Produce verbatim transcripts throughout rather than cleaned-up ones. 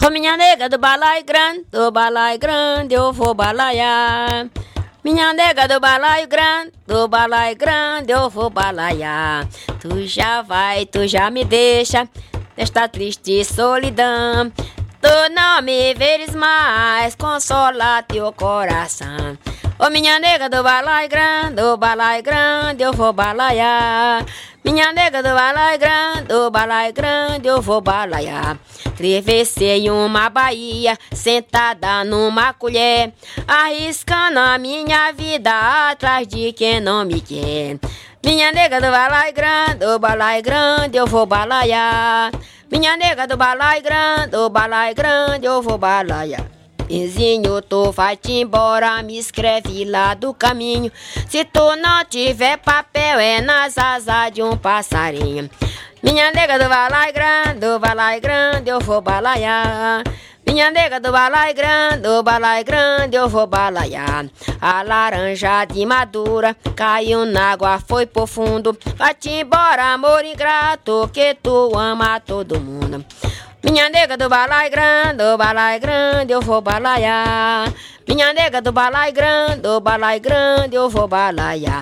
Ô minha nega do balai grande, do balai grande eu vou balaiar. Minha nega do balaio grande, do balaio grande eu vou balaiar. Tu já vai, tu já me deixa nesta triste solidão. Tu não me veres mais, consola teu coração. Ô minha nega do balaio grande, do balaio grande eu vou balaiar. Minha nega do balaio grande, do balaio grande eu vou balaiar. Travessei uma baía, sentada numa colher, arriscando a minha vida atrás de quem não me quer. Minha nega do balaio grande, do balaio grande eu vou balaiar. Minha nega do balaio grande, do balaio grande eu vou balaiar. Vizinho, tu vai-te embora, me escreve lá do caminho. Se tu não tiver papel, é nas asas de um passarinho. Minha nega do balai grande, do balai grande eu vou balaiar. Minha nega do balai grande, do balai grande eu vou balaiar. A laranja de madura caiu na água, foi pro fundo. Vai-te embora, amor ingrato, que tu ama todo mundo. Minha nega do balai grande, do balai grande eu vou balaiar. Minha nega do balai grande, do balai grande eu vou balaiar.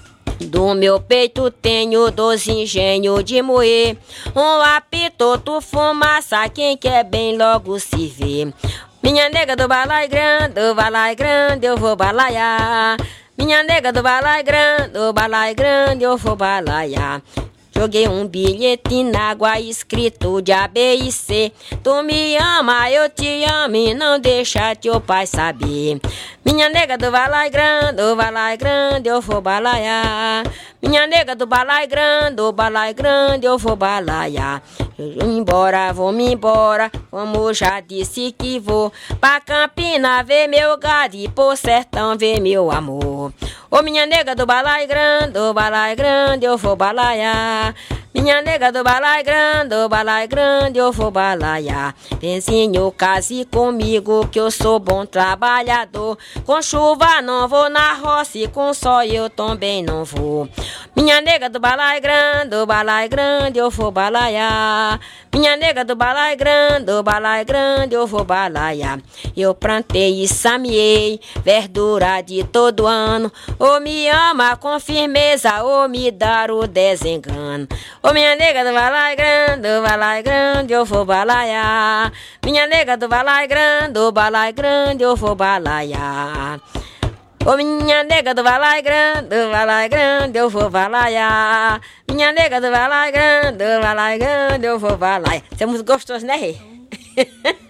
Do meu peito tenho doze engenhos de moer. Um apito, tu fumaça, quem quer bem logo se vê. Minha nega do balai grande, do balai grande eu vou balaiar. Minha nega do balai grande, do balai grande eu vou balaiar. Joguei um bilhete na água escrito de A, B e C. Tu me ama, eu te amo e não deixa teu pai saber. Minha nega do balai grande, do balai grande eu vou balaiar. Minha nega do balai grande, do balai grande eu vou balaiar. Eu vou embora, vou me embora, como já disse que vou. Pra Campina ver meu gado e pro sertão ver meu amor. Ô minha nega do balai grande, do balai grande eu vou balaiar. Minha nega do balai grande, do balai grande eu vou balaiar. Vizinho, case comigo que eu sou bom trabalhador. Com chuva não vou na roça e com sol eu também não vou. Minha nega do balai grande, do balai grande eu vou balaiar. Minha nega do balai grande, do balai grande eu vou balaiar. Eu plantei e sameei verdura de todo ano. Ou me ama com firmeza ou me dar o desengano. Ô minha nega do balai grande, do balai grande eu vou balaiar. Minha nega do balai grande, do balai grande eu vou balaiar. Ô minha nega do balai grande, do balai grande eu vou balaiar. Minha nega do balai grande, do balai grande eu vou balaiar. Isso é muito gostoso, né, Rê?